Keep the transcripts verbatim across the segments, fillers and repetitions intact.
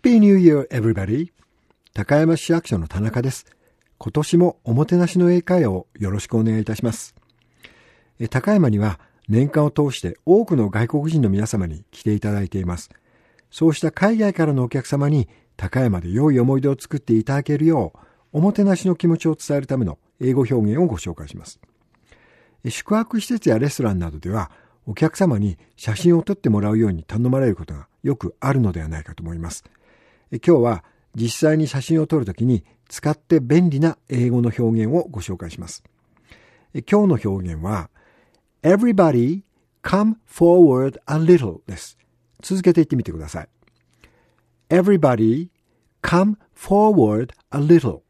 Happy New Year, everybody! 高山市役所の田中です。今年もおもてなしの英会話をよろしくお願いいたします。え高山には年間を通して多くの外国人の皆様に来ていただいています。そうした海外からのお客様に高山で良い思い出を作っていただけるよう、おもてなしの気持ちを伝えるための英語表現をご紹介します。宿泊施設やレストランなどではお客様に写真を撮ってもらうように頼まれることがよくあるのではないかと思います。今日は実際に写真を撮るときに使って便利な英語の表現をご紹介します。今日の表現は Everybody come forward a little です。続けて言ってみてください。Everybody come forward a little.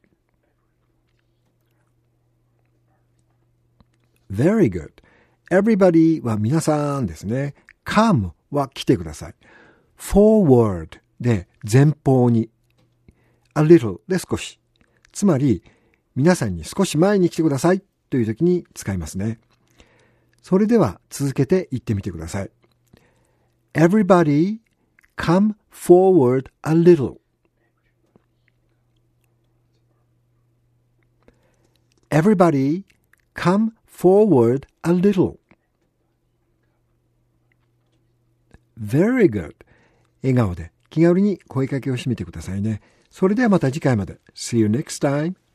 Very good. Everybody は皆さんですね。come は来てください。forward で前方に。a little で少し。つまり、皆さんに少し前に来てくださいという時に使いますね。それでは続けて言ってみてください。Everybody come forward a little. Everybody come forward a little. Very good. 笑顔で気軽に声かけをしてみてくださいね。それではまた次回まで。See you next time.